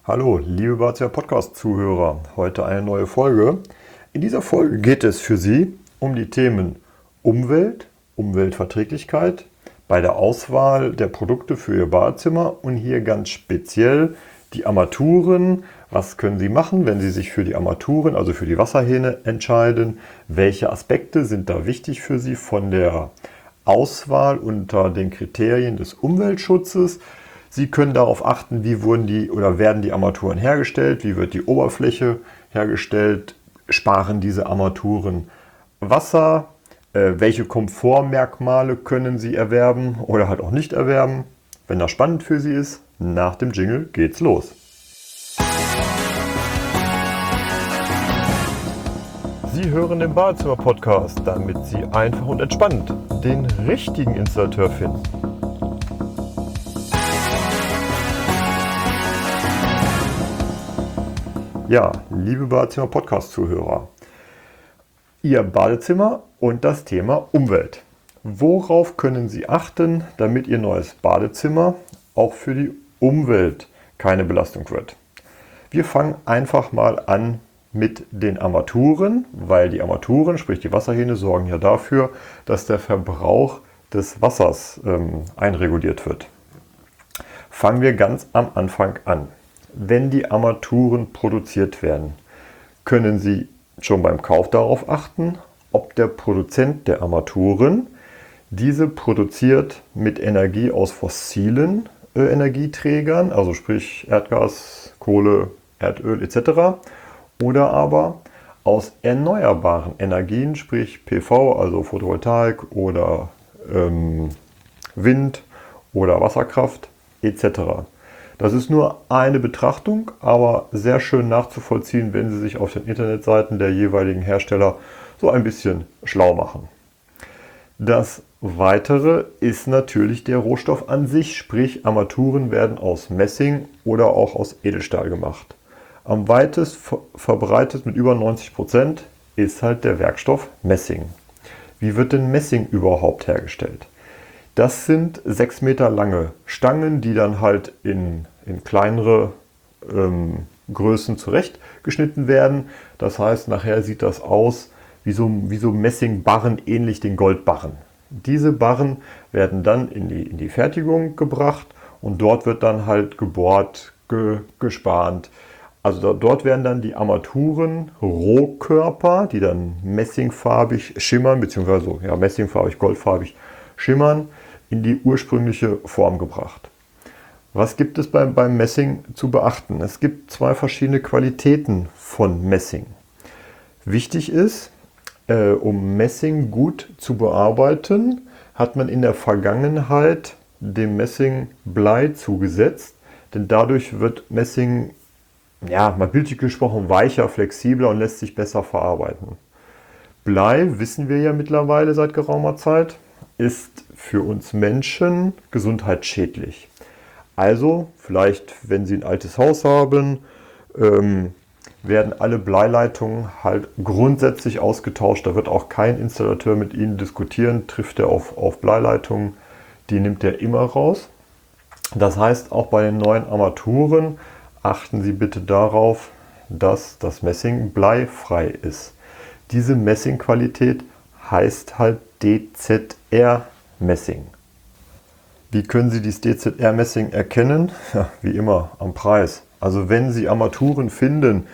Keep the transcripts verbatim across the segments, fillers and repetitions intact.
Hallo, liebe Badezimmer Podcast-Zuhörer, heute eine neue Folge. In dieser Folge geht es für Sie um die Themen Umwelt, Umweltverträglichkeit bei der Auswahl der Produkte für Ihr Badezimmer und hier ganz speziell die Armaturen. Was können Sie machen, wenn Sie sich für die Armaturen, also für die Wasserhähne entscheiden? Welche Aspekte sind da wichtig für Sie von der Auswahl unter den Kriterien des Umweltschutzes? Sie können darauf achten, wie wurden die oder werden die Armaturen hergestellt, wie wird die Oberfläche hergestellt, sparen diese Armaturen Wasser, äh, welche Komfortmerkmale können Sie erwerben oder halt auch nicht erwerben. Wenn das spannend für Sie ist, nach dem Jingle geht's los. Sie hören den Badezimmer-Podcast, damit Sie einfach und entspannt den richtigen Installateur finden. Ja, liebe Badezimmer-Podcast-Zuhörer, Ihr Badezimmer und das Thema Umwelt. Worauf können Sie achten, damit Ihr neues Badezimmer auch für die Umwelt keine Belastung wird? Wir fangen einfach mal an mit den Armaturen, weil die Armaturen, sprich die Wasserhähne, sorgen ja dafür, dass der Verbrauch des Wassers ähm, einreguliert wird. Fangen wir ganz am Anfang an. Wenn die Armaturen produziert werden, können Sie schon beim Kauf darauf achten, ob der Produzent der Armaturen diese produziert mit Energie aus fossilen äh, Energieträgern, also sprich Erdgas, Kohle, Erdöl et cetera, oder aber aus erneuerbaren Energien, sprich P V, also Photovoltaik oder ähm, Wind oder Wasserkraft et cetera. Das ist nur eine Betrachtung, aber sehr schön nachzuvollziehen, wenn Sie sich auf den Internetseiten der jeweiligen Hersteller so ein bisschen schlau machen. Das Weitere ist natürlich der Rohstoff an sich, sprich Armaturen werden aus Messing oder auch aus Edelstahl gemacht. Am weitest verbreitet mit über neunzig Prozent ist halt der Werkstoff Messing. Wie wird denn Messing überhaupt hergestellt? Das sind sechs Meter lange Stangen, die dann halt in, in kleinere ähm, Größen zurechtgeschnitten werden. Das heißt, nachher sieht das aus wie so, wie so Messingbarren, ähnlich den Goldbarren. Diese Barren werden dann in die, in die Fertigung gebracht und dort wird dann halt gebohrt, ge, gespannt. Also da, dort werden dann die Armaturen, Rohkörper, die dann messingfarbig schimmern, beziehungsweise ja, messingfarbig, goldfarbig schimmern, in die ursprüngliche Form gebracht. Was gibt es beim, beim Messing zu beachten? Es gibt zwei verschiedene Qualitäten von Messing. Wichtig ist, äh, um Messing gut zu bearbeiten, hat man in der Vergangenheit dem Messing Blei zugesetzt, denn dadurch wird Messing, ja, mal bildlich gesprochen, weicher, flexibler und lässt sich besser verarbeiten. Blei, wissen wir ja mittlerweile seit geraumer Zeit, ist für uns Menschen gesundheitsschädlich. Also, vielleicht, wenn Sie ein altes Haus haben, ähm, werden alle Bleileitungen halt grundsätzlich ausgetauscht. Da wird auch kein Installateur mit Ihnen diskutieren, trifft er auf, auf Bleileitungen, die nimmt er immer raus. Das heißt, auch bei den neuen Armaturen achten Sie bitte darauf, dass das Messing bleifrei ist. Diese Messingqualität heißt halt D Z R-Messing. Wie können Sie dieses D Z R-Messing erkennen? Ja, wie immer am Preis. Also wenn Sie Armaturen finden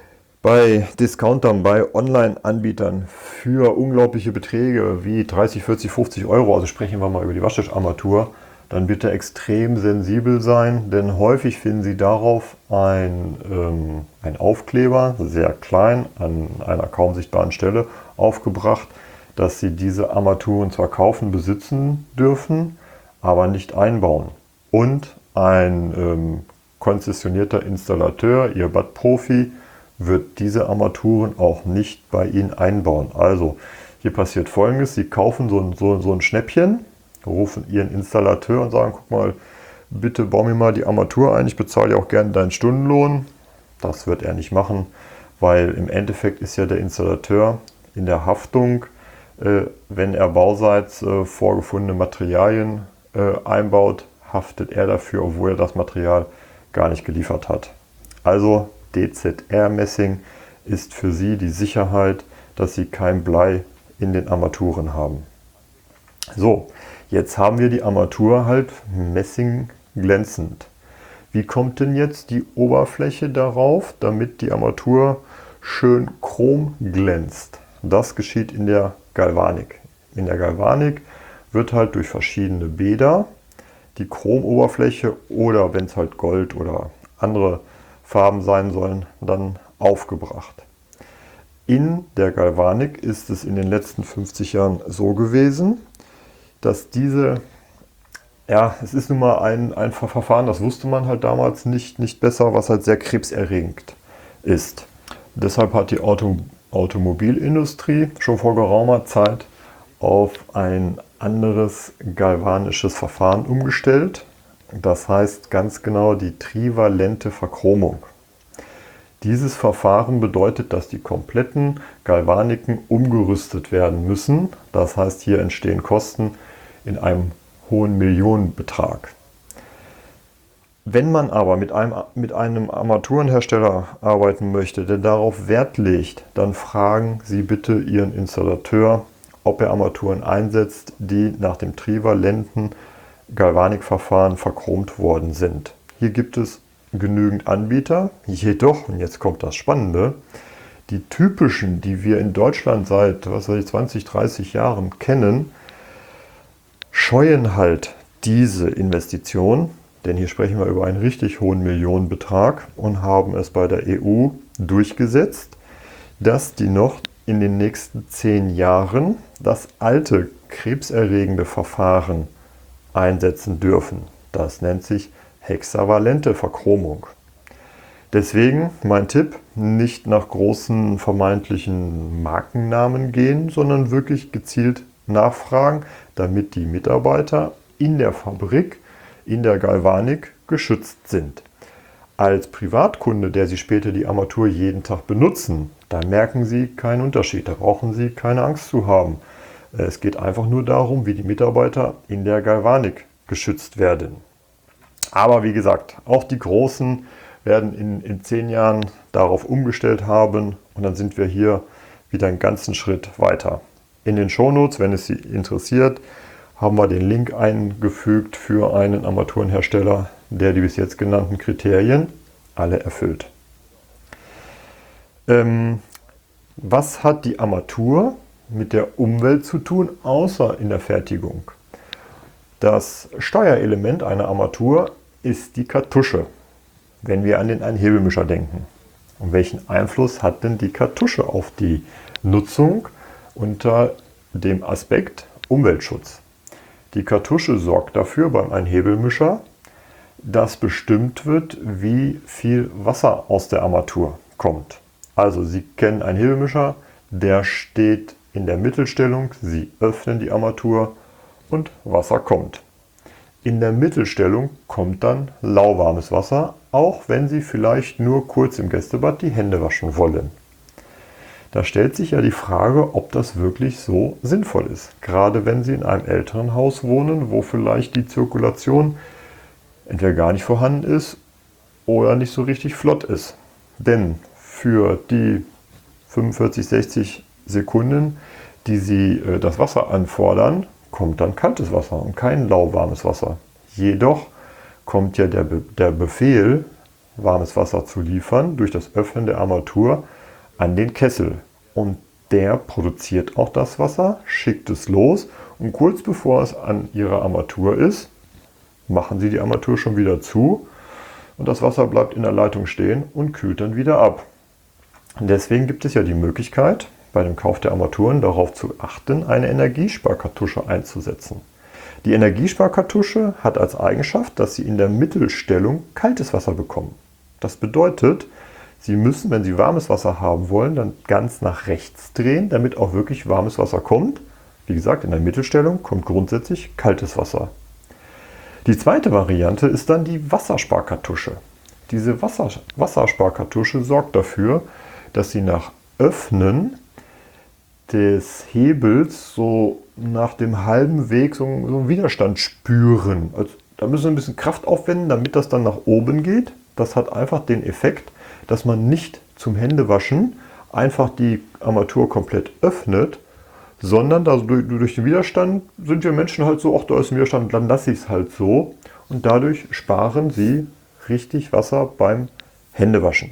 bei Discountern, bei Online-Anbietern für unglaubliche Beträge wie dreißig, vierzig, fünfzig Euro, also sprechen wir mal über die Waschtischarmatur, dann bitte extrem sensibel sein, denn häufig finden Sie darauf ein, ähm, ein Aufkleber, sehr klein, an einer kaum sichtbaren Stelle aufgebracht, dass Sie diese Armaturen zwar kaufen, besitzen dürfen, aber nicht einbauen. Und ein ähm, konzessionierter Installateur, Ihr Badprofi, wird diese Armaturen auch nicht bei Ihnen einbauen. Also hier passiert Folgendes: Sie kaufen so ein, so, so ein Schnäppchen, rufen Ihren Installateur und sagen, guck mal, bitte bau mir mal die Armatur ein, ich bezahle ja auch gerne deinen Stundenlohn. Das wird er nicht machen, weil im Endeffekt ist ja der Installateur in der Haftung, äh, wenn er bauseits äh, vorgefundene Materialien äh, einbaut, haftet er dafür, obwohl er das Material gar nicht geliefert hat. Also D Z R-Messing ist für Sie die Sicherheit, dass Sie kein Blei in den Armaturen haben. So, jetzt haben wir die Armatur halt Messing glänzend. Wie kommt denn jetzt die Oberfläche darauf, damit die Armatur schön chrom glänzt? Das geschieht in der Galvanik. In der Galvanik wird halt durch verschiedene Bäder die Chromoberfläche oder wenn es halt Gold oder andere Farben sein sollen, dann aufgebracht. In der Galvanik ist es in den letzten fünfzig Jahren so gewesen, dass diese, ja, es ist nun mal ein, ein Verfahren, das wusste man halt damals nicht, nicht besser, was halt sehr krebserregend ist. Deshalb hat die Auto, Automobilindustrie schon vor geraumer Zeit auf ein anderes galvanisches Verfahren umgestellt. Das heißt ganz genau die trivalente Verchromung. Dieses Verfahren bedeutet, dass die kompletten Galvaniken umgerüstet werden müssen. Das heißt, hier entstehen Kosten in einem hohen Millionenbetrag. Wenn man aber mit einem, mit einem Armaturenhersteller arbeiten möchte, der darauf Wert legt, dann fragen Sie bitte Ihren Installateur, ob er Armaturen einsetzt, die nach dem trivalenten Galvanikverfahren verchromt worden sind. Hier gibt es genügend Anbieter, jedoch, und jetzt kommt das Spannende, die typischen, die wir in Deutschland seit was weiß ich, zwanzig, dreißig Jahren kennen, scheuen halt diese Investition, denn hier sprechen wir über einen richtig hohen Millionenbetrag und haben es bei der E U durchgesetzt, dass die noch in den nächsten zehn Jahren das alte krebserregende Verfahren einsetzen dürfen. Das nennt sich hexavalente Verchromung. Deswegen mein Tipp, nicht nach großen vermeintlichen Markennamen gehen, sondern wirklich gezielt nachfragen, damit die Mitarbeiter in der Fabrik, in der Galvanik geschützt sind. Als Privatkunde, der Sie später die Armatur jeden Tag benutzen, da merken Sie keinen Unterschied, da brauchen Sie keine Angst zu haben. Es geht einfach nur darum, wie die Mitarbeiter in der Galvanik geschützt werden. Aber wie gesagt, auch die Großen werden in, in zehn Jahren darauf umgestellt haben und dann sind wir hier wieder einen ganzen Schritt weiter. In den Shownotes, wenn es Sie interessiert, haben wir den Link eingefügt für einen Armaturenhersteller, der die bis jetzt genannten Kriterien alle erfüllt. Ähm, was hat die Armatur mit der Umwelt zu tun, außer in der Fertigung? Das Steuerelement einer Armatur ist die Kartusche, wenn wir an den Einhebelmischer denken. Und welchen Einfluss hat denn die Kartusche auf die Nutzung unter dem Aspekt Umweltschutz? Die Kartusche sorgt dafür beim Einhebelmischer, dass bestimmt wird, wie viel Wasser aus der Armatur kommt. Also Sie kennen einen Hebelmischer, der steht in der Mittelstellung, Sie öffnen die Armatur und Wasser kommt. In der Mittelstellung kommt dann lauwarmes Wasser, auch wenn Sie vielleicht nur kurz im Gästebad die Hände waschen wollen. Da stellt sich ja die Frage, ob das wirklich so sinnvoll ist. Gerade wenn Sie in einem älteren Haus wohnen, wo vielleicht die Zirkulation entweder gar nicht vorhanden ist oder nicht so richtig flott ist. Denn für die fünfundvierzig, sechzig Sekunden, die Sie äh, das Wasser anfordern, kommt dann kaltes Wasser und kein lauwarmes Wasser. Jedoch kommt ja der, Be der Befehl, warmes Wasser zu liefern, durch das Öffnen der Armatur an den Kessel. Und der produziert auch das Wasser, schickt es los und kurz bevor es an Ihrer Armatur ist, machen Sie die Armatur schon wieder zu und das Wasser bleibt in der Leitung stehen und kühlt dann wieder ab. Und deswegen gibt es ja die Möglichkeit, bei dem Kauf der Armaturen darauf zu achten, eine Energiesparkartusche einzusetzen. Die Energiesparkartusche hat als Eigenschaft, dass Sie in der Mittelstellung kaltes Wasser bekommen. Das bedeutet, Sie müssen, wenn Sie warmes Wasser haben wollen, dann ganz nach rechts drehen, damit auch wirklich warmes Wasser kommt. Wie gesagt, in der Mittelstellung kommt grundsätzlich kaltes Wasser. Die zweite Variante ist dann die Wassersparkartusche. Diese Wasser, Wassersparkartusche sorgt dafür, dass Sie nach Öffnen des Hebels so nach dem halben Weg so, so einen Widerstand spüren. Also, da müssen Sie ein bisschen Kraft aufwenden, damit das dann nach oben geht. Das hat einfach den Effekt, dass man nicht zum Händewaschen einfach die Armatur komplett öffnet, sondern da durch, durch den Widerstand sind wir Menschen halt so, ach, da ist ein Widerstand, dann lasse ich es halt so. Und dadurch sparen Sie richtig Wasser beim Händewaschen.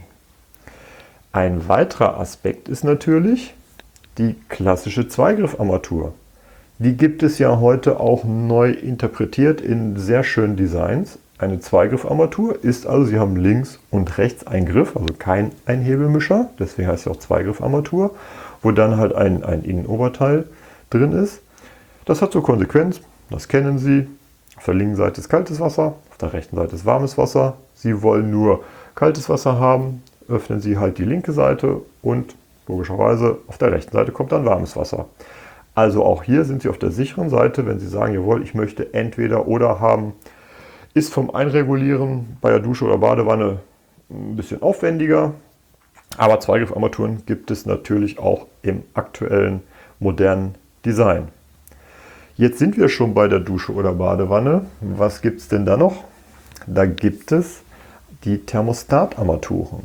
Ein weiterer Aspekt ist natürlich die klassische Zweigriffarmatur. Die gibt es ja heute auch neu interpretiert in sehr schönen Designs. Eine Zweigriffarmatur ist also, Sie haben links und rechts einen Griff, also kein Einhebelmischer, deswegen heißt es auch Zweigriffarmatur, wo dann halt ein, ein Innenoberteil drin ist. Das hat zur Konsequenz, das kennen Sie, auf der linken Seite ist kaltes Wasser, auf der rechten Seite ist warmes Wasser. Sie wollen nur kaltes Wasser haben, öffnen Sie halt die linke Seite und logischerweise auf der rechten Seite kommt dann warmes Wasser. Also auch hier sind Sie auf der sicheren Seite, wenn Sie sagen, jawohl, ich möchte entweder oder haben. Ist vom Einregulieren bei der Dusche oder Badewanne ein bisschen aufwendiger, aber Zweigriffarmaturen gibt es natürlich auch im aktuellen modernen Design. Jetzt sind wir schon bei der Dusche oder Badewanne. Was gibt es denn da noch? Da gibt es die Thermostatarmaturen.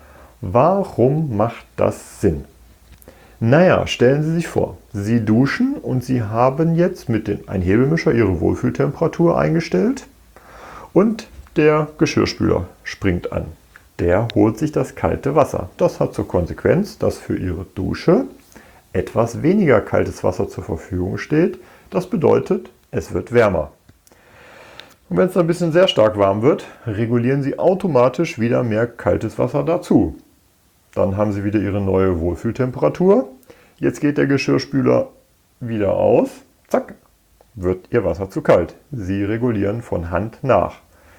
Warum macht das Sinn? Naja, stellen Sie sich vor, Sie duschen und Sie haben jetzt mit dem Einhebelmischer Ihre Wohlfühltemperatur eingestellt. Und der Geschirrspüler springt an. Der holt sich das kalte Wasser. Das hat zur Konsequenz, dass für Ihre Dusche etwas weniger kaltes Wasser zur Verfügung steht. Das bedeutet, es wird wärmer. Und wenn es ein bisschen sehr stark warm wird, regulieren Sie automatisch wieder mehr kaltes Wasser dazu. Dann haben Sie wieder Ihre neue Wohlfühltemperatur. Jetzt geht der Geschirrspüler wieder aus. Zack, wird Ihr Wasser zu kalt. Sie regulieren von Hand nach.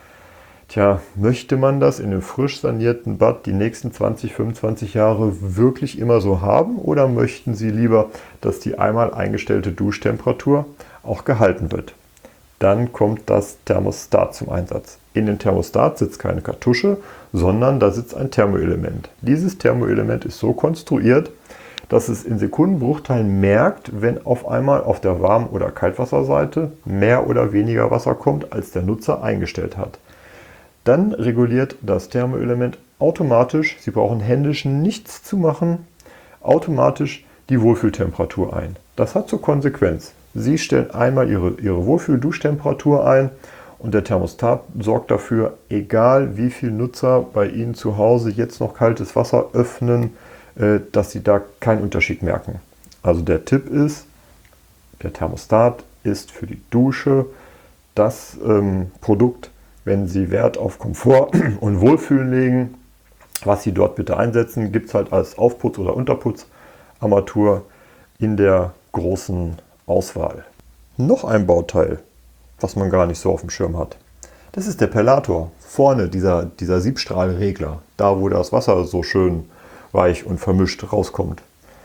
Tja, möchte man das in einem frisch sanierten Bad die nächsten zwanzig, fünfundzwanzig Jahre wirklich immer so haben? Oder möchten Sie lieber, dass die einmal eingestellte Duschtemperatur auch gehalten wird? Dann kommt das Thermostat zum Einsatz. In dem Thermostat sitzt keine Kartusche, sondern da sitzt ein Thermoelement. Dieses Thermoelement ist so konstruiert, dass es in Sekundenbruchteilen merkt, wenn auf einmal auf der Warm- oder Kaltwasserseite mehr oder weniger Wasser kommt, als der Nutzer eingestellt hat. Dann reguliert das Thermoelement automatisch, Sie brauchen händisch nichts zu machen, automatisch die Wohlfühltemperatur ein. Das hat zur Konsequenz, Sie stellen einmal Ihre, Ihre Wohlfühl-Duschtemperatur ein und der Thermostat sorgt dafür, egal wie viele Nutzer bei Ihnen zu Hause jetzt noch kaltes Wasser öffnen, äh, dass Sie da keinen Unterschied merken. Also der Tipp ist, der Thermostat ist für die Dusche das ähm, Produkt, wenn Sie Wert auf Komfort und Wohlfühlen legen, was Sie dort bitte einsetzen, gibt es halt als Aufputz- oder Unterputzarmatur in der großen Auswahl. Noch ein Bauteil, was man gar nicht so auf dem Schirm hat. Das ist der Perlator. Vorne dieser, dieser Siebstrahlregler, da wo das Wasser so schön weich und vermischt rauskommt.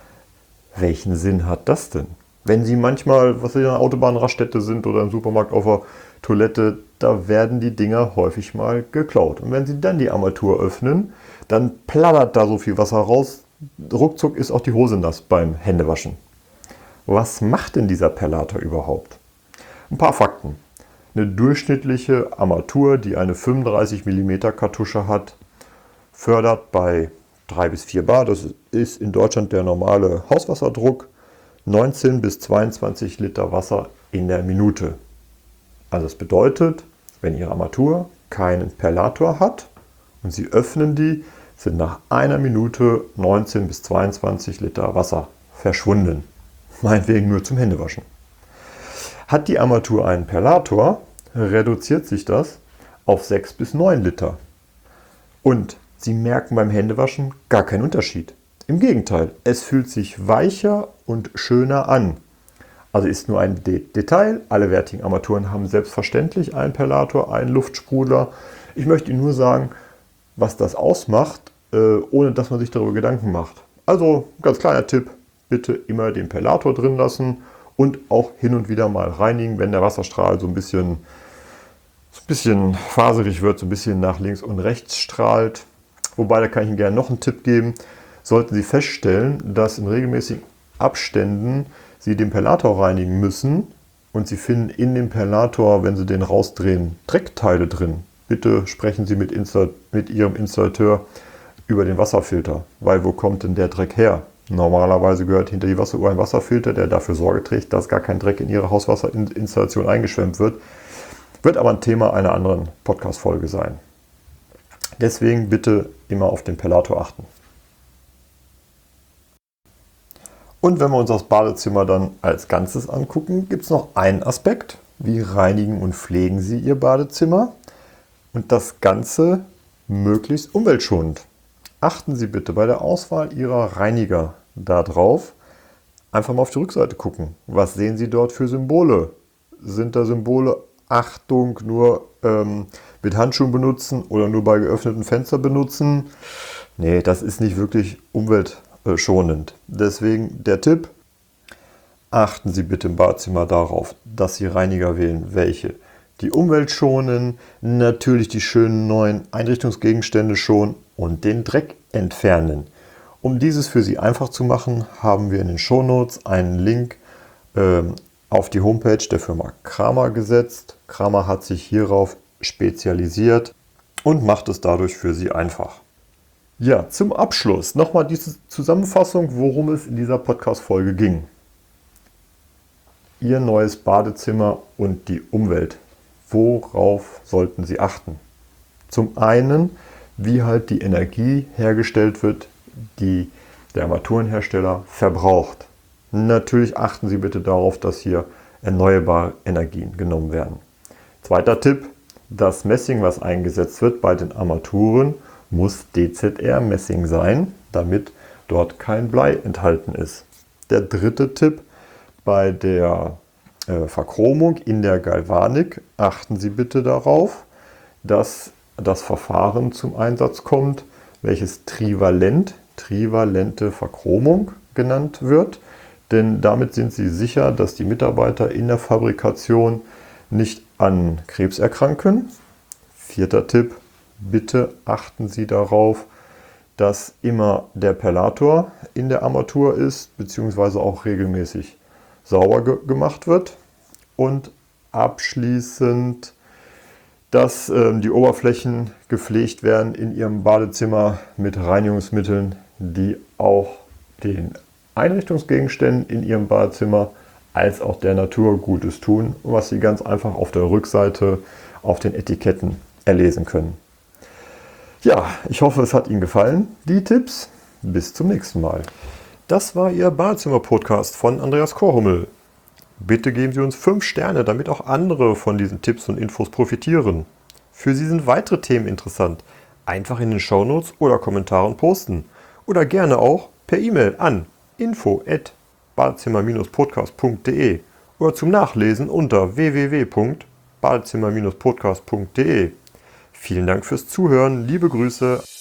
Welchen Sinn hat das denn? Wenn Sie manchmal, was Sie in einer Autobahnraststätte sind oder im Supermarkt auf der Toilette, da werden die Dinger häufig mal geklaut. Und wenn Sie dann die Armatur öffnen, dann plattert da so viel Wasser raus. Ruckzuck ist auch die Hose nass beim Händewaschen. Was macht denn dieser Perlator überhaupt? Ein paar Fakten. Eine durchschnittliche Armatur, die eine fünfunddreißig Millimeter Kartusche hat, fördert bei drei bis vier Bar, das ist in Deutschland der normale Hauswasserdruck, neunzehn bis zweiundzwanzig Liter Wasser in der Minute. Also das bedeutet, wenn Ihre Armatur keinen Perlator hat und Sie öffnen die, sind nach einer Minute neunzehn bis zweiundzwanzig Liter Wasser verschwunden. Meinetwegen nur zum Händewaschen. Hat die Armatur einen Perlator, reduziert sich das auf sechs bis neun Liter. Und Sie merken beim Händewaschen gar keinen Unterschied. Im Gegenteil, es fühlt sich weicher und schöner an. Also ist nur ein De- Detail. Alle wertigen Armaturen haben selbstverständlich einen Perlator, einen Luftsprudler. Ich möchte Ihnen nur sagen, was das ausmacht, äh, ohne dass man sich darüber Gedanken macht. Also ganz kleiner Tipp, bitte immer den Perlator drin lassen und auch hin und wieder mal reinigen, wenn der Wasserstrahl so ein bisschen, so ein bisschen faserig wird, so ein bisschen nach links und rechts strahlt. Wobei, da kann ich Ihnen gerne noch einen Tipp geben. Sollten Sie feststellen, dass in regelmäßigen Abständen Sie den Perlator reinigen müssen und Sie finden in dem Perlator, wenn Sie den rausdrehen, Dreckteile drin, bitte sprechen Sie mit, Insta- mit Ihrem Installateur über den Wasserfilter, weil wo kommt denn der Dreck her? Normalerweise gehört hinter die Wasseruhr ein Wasserfilter, der dafür Sorge trägt, dass gar kein Dreck in Ihre Hauswasserinstallation eingeschwemmt wird. Wird aber ein Thema einer anderen Podcast-Folge sein. Deswegen bitte immer auf den Perlator achten. Und wenn wir uns das Badezimmer dann als Ganzes angucken, gibt es noch einen Aspekt. Wie reinigen und pflegen Sie Ihr Badezimmer? Und das Ganze möglichst umweltschonend. Achten Sie bitte bei der Auswahl Ihrer Reiniger darauf. Einfach mal auf die Rückseite gucken. Was sehen Sie dort für Symbole? Sind da Symbole, Achtung, nur ähm, mit Handschuhen benutzen oder nur bei geöffneten Fenstern benutzen? Nee, das ist nicht wirklich umweltschonend. Deswegen der Tipp, achten Sie bitte im Badezimmer darauf, dass Sie Reiniger wählen, welche die Umwelt schonen, natürlich die schönen neuen Einrichtungsgegenstände schonen und den Dreck entfernen. Um dieses für Sie einfach zu machen, haben wir in den Shownotes einen Link ähm, auf die Homepage der Firma Kramer gesetzt. Kramer hat sich hierauf spezialisiert und macht es dadurch für Sie einfach. Ja, zum Abschluss nochmal diese Zusammenfassung, worum es in dieser Podcast-Folge ging. Ihr neues Badezimmer und die Umwelt. Worauf sollten Sie achten? Zum einen, wie halt die Energie hergestellt wird, die der Armaturenhersteller verbraucht. Natürlich achten Sie bitte darauf, dass hier erneuerbare Energien genommen werden. Zweiter Tipp, das Messing, was eingesetzt wird bei den Armaturen, muss D Z R-Messing sein, damit dort kein Blei enthalten ist. Der dritte Tipp, bei der äh, Verchromung in der Galvanik achten Sie bitte darauf, dass das Verfahren zum Einsatz kommt, welches Trivalent, trivalente Verchromung genannt wird. Denn damit sind Sie sicher, dass die Mitarbeiter in der Fabrikation nicht an Krebs erkranken. Vierter Tipp, bitte achten Sie darauf, dass immer der Perlator in der Armatur ist, beziehungsweise auch regelmäßig sauber ge- gemacht wird. Und abschließend, dass äh, die Oberflächen gepflegt werden in Ihrem Badezimmer mit Reinigungsmitteln, die auch den Einrichtungsgegenständen in Ihrem Badezimmer als auch der Natur Gutes tun, was Sie ganz einfach auf der Rückseite auf den Etiketten erlesen können. Ja, ich hoffe, es hat Ihnen gefallen, die Tipps. Bis zum nächsten Mal. Das war Ihr Badezimmer-Podcast von Andreas Korhummel. Bitte geben Sie uns fünf Sterne, damit auch andere von diesen Tipps und Infos profitieren. Für Sie sind weitere Themen interessant. Einfach in den Shownotes oder Kommentaren posten. Oder gerne auch per E-Mail an info at badezimmer podcast punkt de oder zum Nachlesen unter w w w punkt badezimmer podcast punkt de. Vielen Dank fürs Zuhören. Liebe Grüße.